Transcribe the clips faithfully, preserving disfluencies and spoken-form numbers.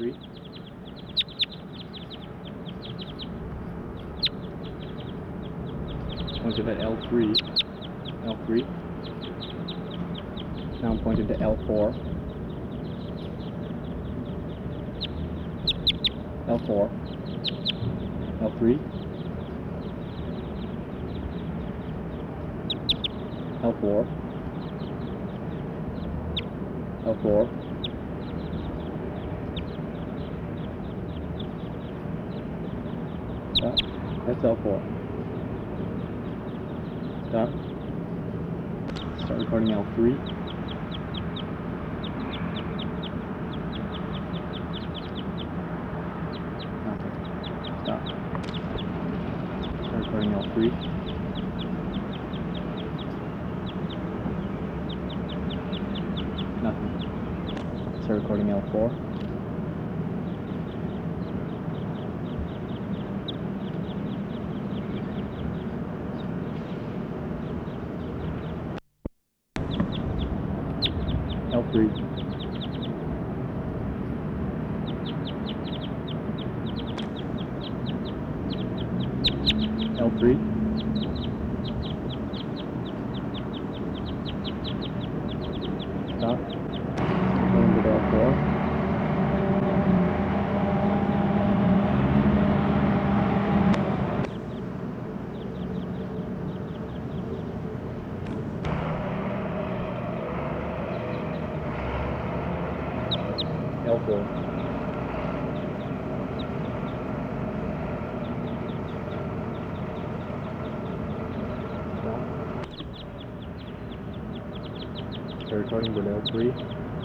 three. Pointed at L three. L three. Now pointed to L four. L four. L three. L four. L four. Stop. That's L four. Stop. Start recording L three. Nothing. Stop. Start recording L three. Nothing. Start recording L four. L three. L three. Stop. Going to L four. L four. Stop. Start recording with L three.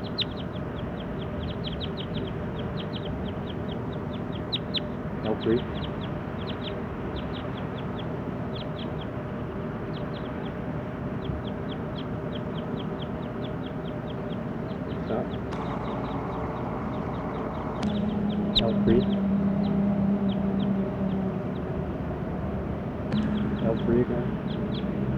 L three. Stop. L three. L three again.